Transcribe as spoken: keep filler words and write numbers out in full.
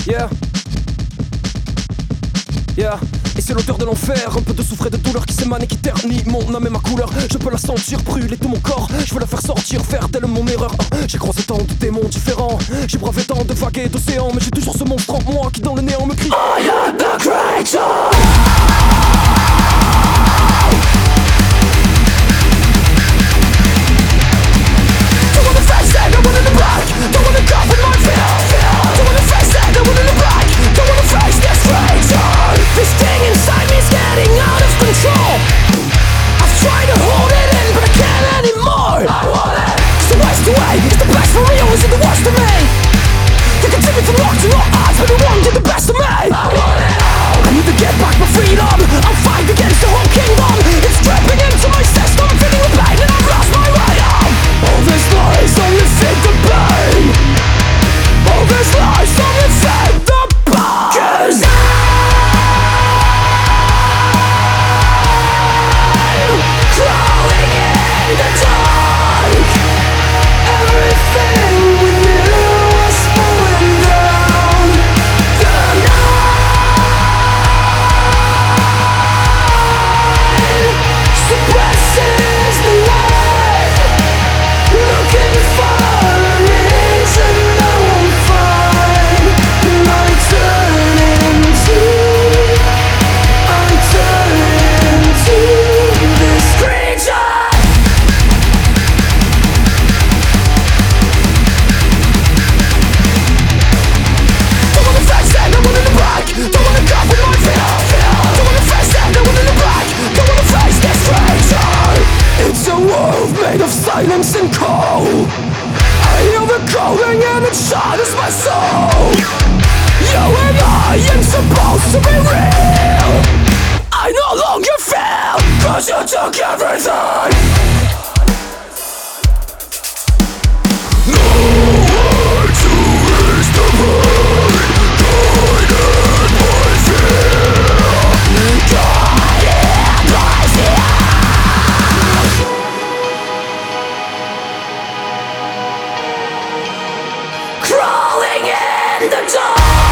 Yeah. Yeah. Et c'est l'odeur de l'enfer, un peu de souffre et de douleur qui s'émane et qui ternit mon âme et ma couleur. Je peux la sentir brûler tout mon corps, je veux la faire sortir, faire d'elle mon erreur. Ah, j'ai croisé tant de démons différents, j'ai bravé tant de vagues et d'océans, mais j'ai toujours ce monstre en moi qui dans le néant me crie I am the creature. Don't wanna face it, no one in the black. Don't wanna cover my fear. Don't wanna face it, no one in the black. Don't wanna face this creature. This thing inside me is getting out of control. I've tried to hold it in, but I can't anymore. I want it. It's the worst way, it's the best for me, or is it the worst of me? You can take me from rock to rock, odds, but it won't get the best of me. I want it all. I need to get back my freedom. I'll fight against the whole kingdom. It's dripping into my system, I'm feeling the pain and I've lost my way home. All these lies only feed the pain. All these lies only feed the pain. 'Cause I'm crawling in the dark. Everything we knew was falling down. The night suppresses the light. Looking for a reason I won't find. And I turn into, I turn into this creature. Don't wanna face it, no one in the black. Don't wanna cope with my fear. Don't wanna face it, no one in the black. Don't wanna face this creature. It's a world made of silence and cold. I hear the calling and it shatters my soul. You and I ain't supposed to be real. I no longer feel, 'cause you took everything. Nowhere to ease the pain, guided by fear. Guided by fear. Crawling in the dark.